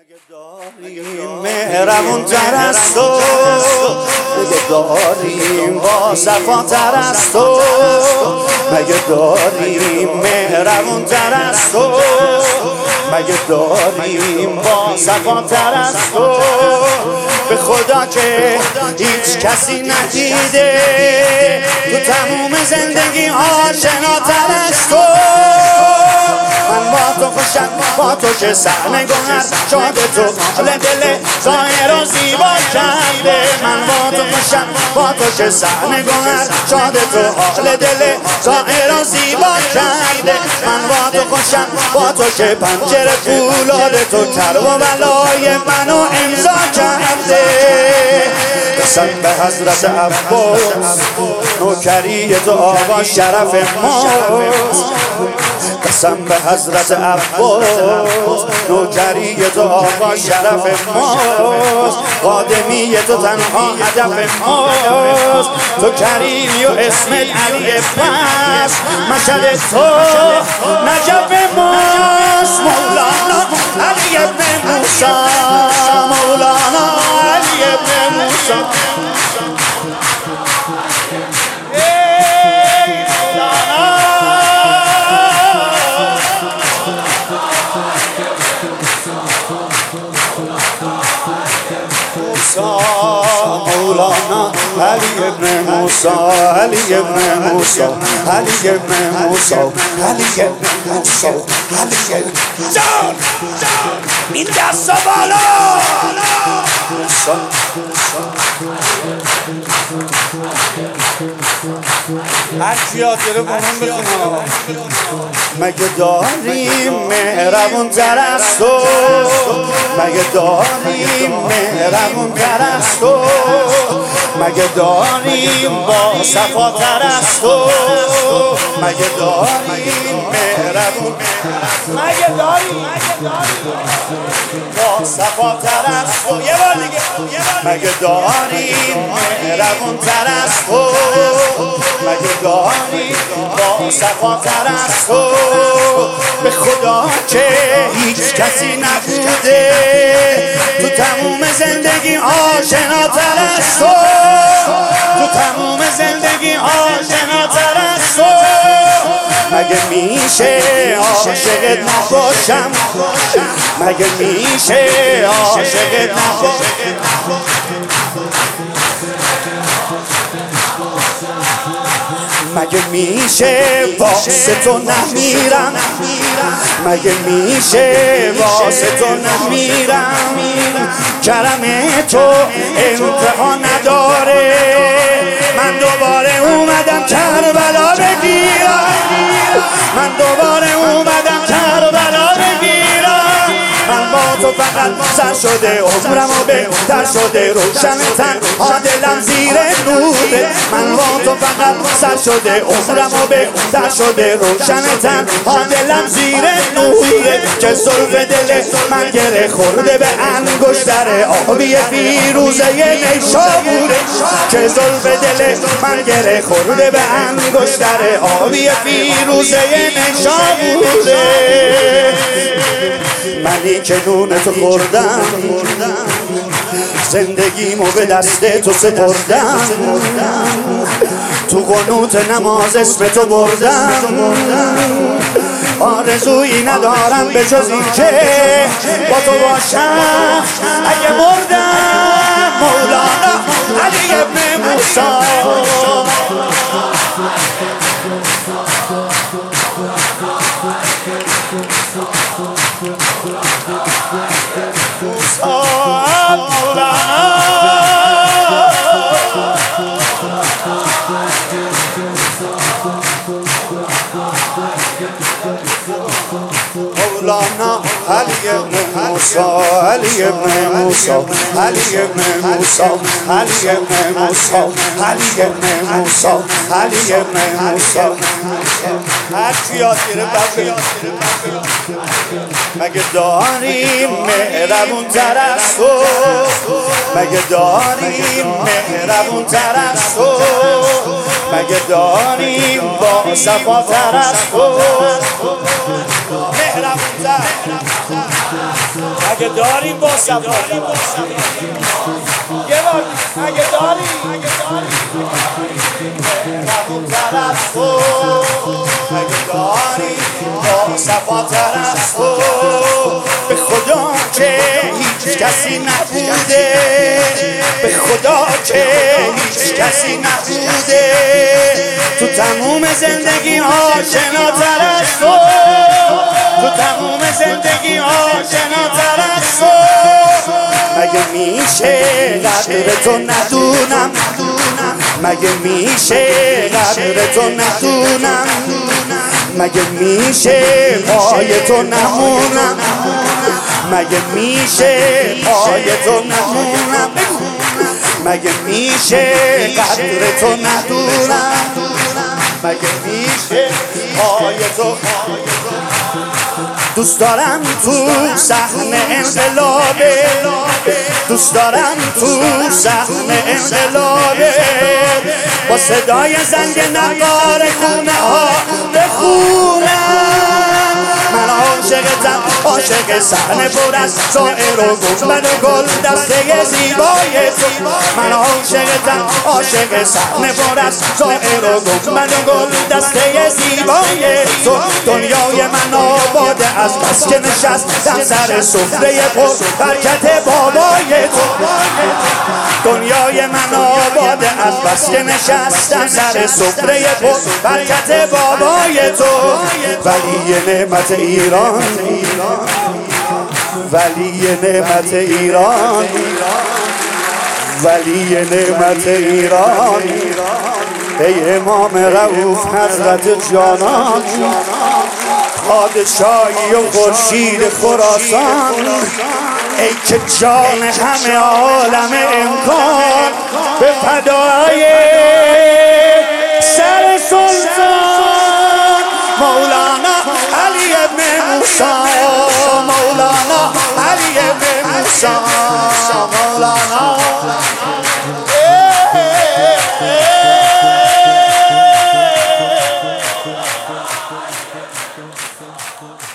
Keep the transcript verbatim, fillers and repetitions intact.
مگه داریم مهربون تر از تو، مگه داریم با صفا تر از تو، مگه داریم مهربون تر از تو، مگه داریم با صفا تر از تو. به خدا که هیچ کسی ندیده تو تموم زندگی آشناتر از تو. من با تو خوشم، با تو که صحنه گوهر شده تو حال دل ظاهر و زیبا کرده. من با تو خوشم، با تو که صحنه گوهر شده تو حال دل ظاهر و زیبا کرده. من با تو خوشم، با تو که پنجره فولاد تو کرب و بلای منو امضا کرده. قسم به حضرت عباس نوکری تو آقا شرف ماست. قسم به حضرت عباس نوکری تو آقا شرف ماست. خادمی تو تنها هدف ماست. تو کریمی و اسمت علی پس مشهد تو نجف ماست. مولانا علی ابن موسی، مولانا علی ابن موسی. مولانا علی ابن موسی، علی ابن موسی، علی ابن موسی، علی ابن موسی، علی ابن جان جان این دست بالا. هر کی یاد گره با من بخونه. مگه داریم مهربون تر از تو، مگه داریم مهربون تر از تو، مگه داریم با صفا تر از تو، مگه داریم مهربون، مگه داریم با صفا تر از تو. یه بار دیگه مگه داریم مهربون تر از تو، مگه داریم با صفا تر از تو. به خدا که هیچ کسی نبوده تو تموم زندگی آشناتر از تو، تو تموم زندگی آشناتر از تو. مگه میشه عاشقت نباشم، مگه میشه عاشقت نباشم، مگه میشه واسه تو نمیرم، مگه میشه واسه تو نمیرم. کرم تو انتها نداره، من دوباره اومدم کربلا بگیرم، من دوباره اومدم کربلا بگیرم. من با تو فقط سر شده عمرم و بهتر شده روشن تنها دلم زیر نوره. من با تو فقط سر شده عمرم و بهتر شده روشن تنها دلم زیر نوره. که زلف دل من گره خورده به انگشتر آبی فیروزه نیشابوره، که زلف دل من گره خورده به انگشتر آبی فیروزه نیشابوره. منی که نون تو خوردم، زندگیمو به دست تو سپردم، تو قنوت نماز اسم تو بردم. آرزویی ندارم به جز این که با تو باشم اگه مردم. مولانا علی ابن موسی. مولانا علی ابن موسی، علی ابن موسی، علی ابن موسی، علی ابن موسی، علی ابن موسی، علی ابن موسی. هر کی یاد گیره بگه. مگه داریم مهربون تر از تو، مگه داریم مهربون تر از تو، مگه داریم با صفا تر از تو. مهربون تر اگه داریم با صفا یه بار اگه داریم مهربون تر از تو، اگه داریم با صفا تر از تو، به خدا که هیچ کسی نبوده، به خدا که هیچ کسی نبوده تو تموم زندگی آشناتر از تو، تو تموم زندگی آشناتر از تو. مگه میشه قدر تو ندونم، مگه میشه قدر تو ندونم، مگه میشه پای تو نمونم، مگه میشه پای تو نمونم، مگه میشه قدر تو ندونم، مگه میشه پای تو. دوست دارم تو صحنه انقلابه، دوست دارم تو صحنه انقلابه با صدای زنگ نقار خونه ها بخونم. من عاشقتم، عاشق صحنه پر از شاعر و گنبد و گل دسته زیبای تو. من عاشقتم، عاشق صحنه پر از شاعر و گنبد و گل دسته زیبای تو. دنیای من آباده از بس که نشستم سر سفره پر برکت بابای تو. دنیای من آباده از بس که نشستم سر سفره پر برکت بابای تو. ولی نعمت ایران، ولی نعمت ایران، ولی نعمت ایران، ای امام رؤوف حضرت جانان، پادشاهی و خورشید خراسان، ای که جان همه عالم امکان به فدای سر سلطان مولانا علی ابن موسی، مولانا علی ابن موسی، مولانا. Thank you.